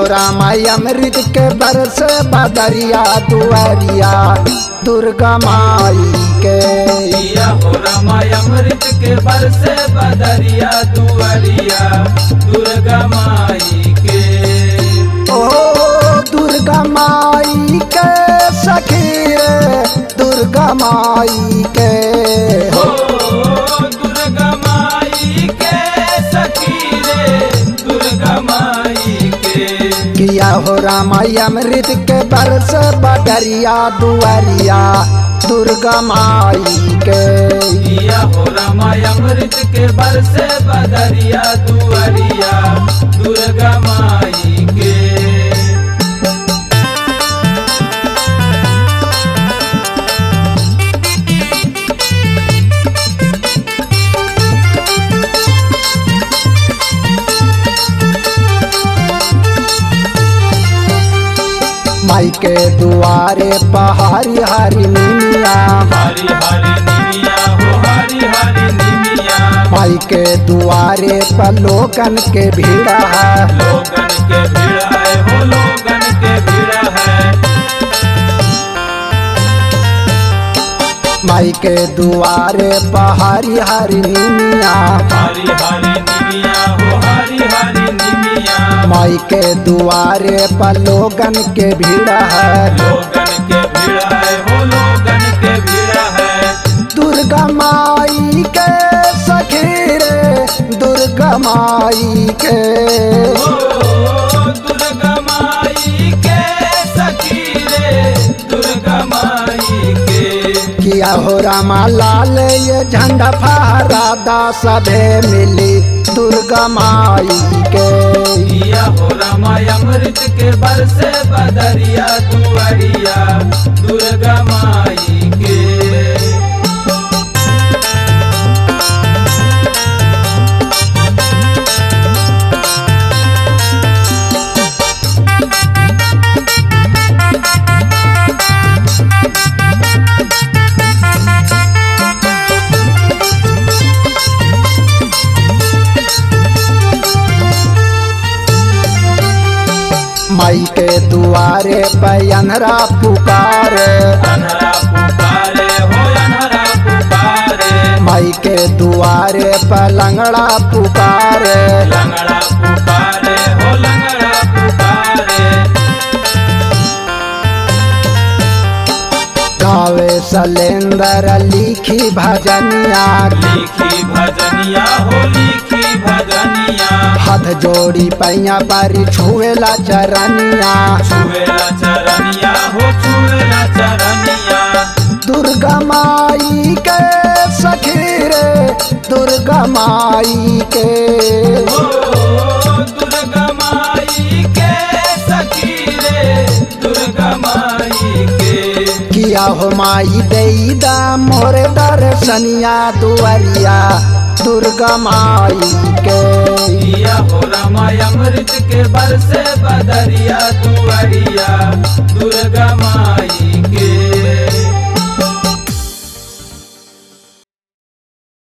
रामाय अमृत के बरस बदरिया दुआरिया दुर्गा माई के। किया हो रामाय अमृत के बरसे बदरिया दुआरिया दुर्गा माई के। ओ दुर्गा माई के सखी रे दुर्गा माई के। हो दुर्गा माई के सखी रे दुर्गा माई के। किया हो रामाय अमृत के बरस बदरिया दुआरिया दुर्गा माई के। किया हो रामाय अमृत के बरसे बदरिया दुआरिया दुर्गा माई के। माई के दुआरे पहाड़ी हरी निमिया। हरी हरी निमिया हो हरी हरी निमिया। माई के दुआरे पर लोगन के भीड़ है। लोगन के भीड़ है हो लोगन के भीड़ है। माई के दुआरे पहाड़ी हरी निमिया। हरी हरी निमिया हो हरी हरी निमिया। माई के दुआरे पर लोगन के भीड़ है। लोगन के भीड़ है हो लोगन के भीड़ है। दुर्गा माई के सखी रे दुर्गा माई के। हो दुर्गा माई के सखी रे दुर्गा माई के। किया हो रामा लाल ये झंडा फहरादा सभे मिली दुर्गा माई के। किया हो रामाय अमृत के बरसे बदरिया दुआरिया दुर्गा माई के। माई के दुआरे पर अनहरा पुकारे। अनहरा पुकारे हो अनहरा पुकारे। माई के दुआरे पर लंगड़ा पुकारे। लंगड़ा पुकारे हो लंगड़ा पुकारे। गावे सलेंदर लिखी भजनिया। लिखी भजनिया हो लिखी भजनिया। हाथ जोड़ी पैया बारी छुएला चरनिया। छुएला चरनिया हो छुएला चरनिया। दुर्गा माई के सखी रे दुर्गा माई के। हो दुर्गा माई के सखी रे दुर्गा माई के। किया हो माई देईदा मोरे दर्शनिया दुआरिया दुर्गा माई के। किया हो रामाय अमृत के बरसे बदरिया दुआरिया दुर्गा माई के।